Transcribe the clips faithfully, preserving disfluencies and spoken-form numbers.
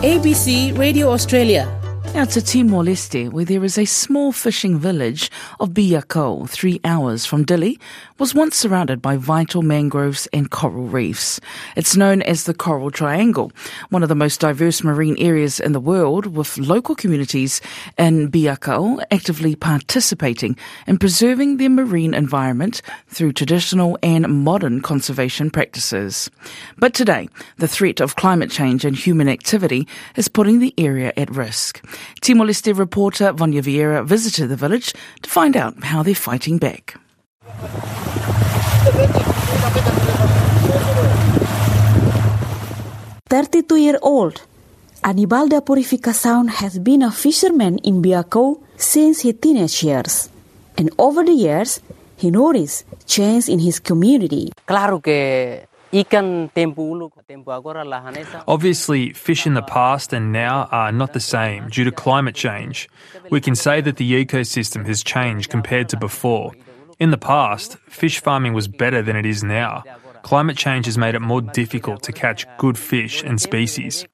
A B C Radio Australia. Now to Timor-Leste, where there is a small fishing village of Biako, three hours from Dili, was once surrounded by vital mangroves and coral reefs. It's known as the Coral Triangle, one of the most diverse marine areas in the world, with local communities in Biako actively participating in preserving their marine environment through traditional and modern conservation practices. But today, the threat of climate change and human activity is putting the area at risk. Timor-Leste reporter Vanya Vieira visited the village to find out how they're fighting back. thirty-two-year-old Anibaldo Purificação has been a fisherman in Biako since his teenage years. And over the years, he noticed change in his community. Claro que Obviously, fish in the past and now are not the same due to climate change. We can say that the ecosystem has changed compared to before. In the past, fish farming was better than it is now. Climate change has made it more difficult to catch good fish and species.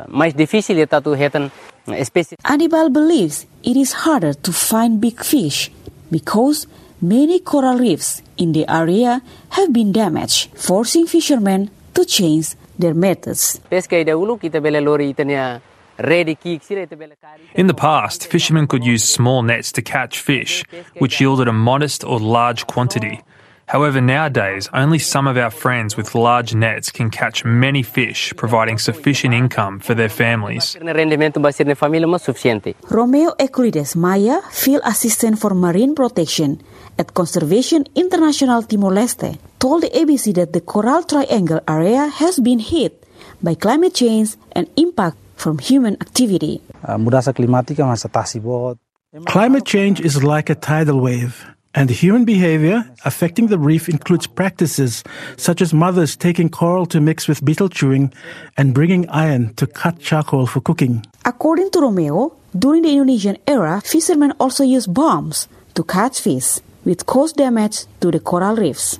Anibal believes it is harder to find big fish because many coral reefs in the area have been damaged, forcing fishermen to change their methods. In the past, fishermen could use small nets to catch fish, which yielded a modest or large quantity. However, nowadays, only some of our friends with large nets can catch many fish, providing sufficient income for their families. Romeo Euclides Maya, Field Assistant for Marine Protection at Conservation International Timor-Leste, told the A B C that the Coral Triangle area has been hit by climate change and impact from human activity. Climate change is like a tidal wave, and human behavior affecting the reef includes practices such as mothers taking coral to mix with beetle chewing and bringing iron to cut charcoal for cooking. According to Romeo, during the Indonesian era, fishermen also used bombs to catch fish, which caused damage to the coral reefs.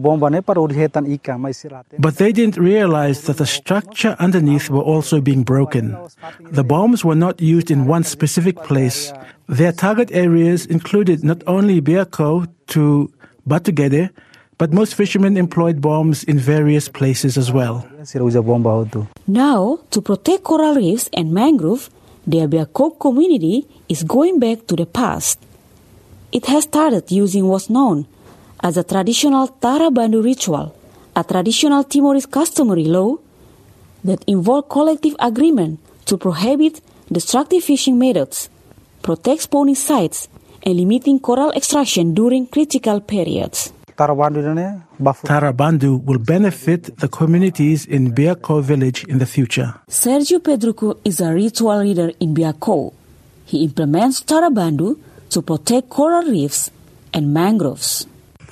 But they didn't realize that the structure underneath were also being broken. The bombs were not used in one specific place. Their target areas included not only Biako to Batugede, but most fishermen employed bombs in various places as well. Now, to protect coral reefs and mangrove, the Biako community is going back to the past. It has started using what's known as a traditional Tara Bandu ritual, a traditional Timorese customary law that involves collective agreement to prohibit destructive fishing methods, protect spawning sites, and limiting coral extraction during critical periods. Tara Bandu will benefit the communities in Biako village in the future. Sergio Pedruco is a ritual leader in Biako. He implements Tara Bandu to protect coral reefs and mangroves.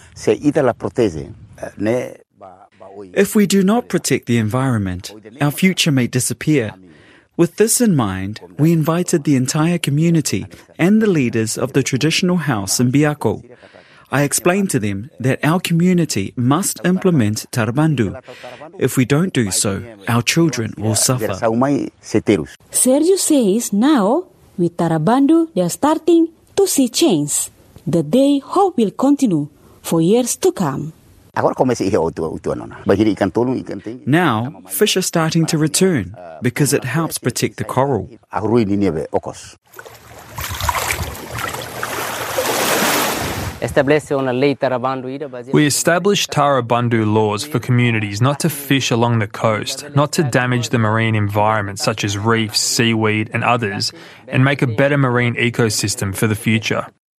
If we do not protect the environment, our future may disappear. With this in mind, we invited the entire community and the leaders of the traditional house in Biako. I explained to them that our community must implement Tara Bandu. If we don't do so, our children will suffer. Sergio says now, with Tara Bandu, they are starting to see change that they hope will continue for years to come. Now, fish are starting to return because it helps protect the coral. We established Tara Bandu laws for communities not to fish along the coast, not to damage the marine environment such as reefs, seaweed and others, and make a better marine ecosystem for the future.